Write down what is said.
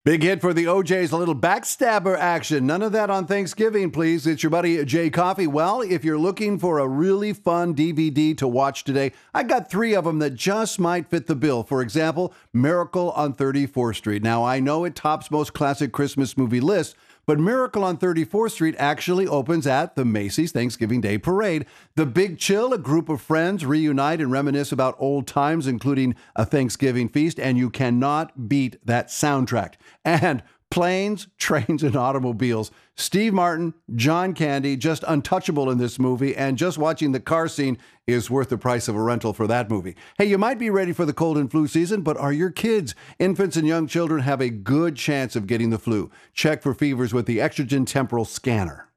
Big hit for the OJ's, a little backstabber action. None of that on Thanksgiving, please. It's your buddy Jay Coffee. Well, if you're looking for a really fun DVD to watch today, I got 3 of them that just might fit the bill. For example, Miracle on 34th Street. Now, I know it tops most classic Christmas movie lists, but Miracle on 34th Street actually opens at the Macy's Thanksgiving Day Parade. The Big Chill, a group of friends reunite and reminisce about old times, including a Thanksgiving feast, and you cannot beat that soundtrack. And Planes, Trains, and Automobiles. Steve Martin, John Candy, just untouchable in this movie, and just watching the car scene is worth the price of a rental for that movie. Hey, you might be ready for the cold and flu season, but are your kids? Infants and young children have a good chance of getting the flu. Check for fevers with the Extragen Temporal Scanner.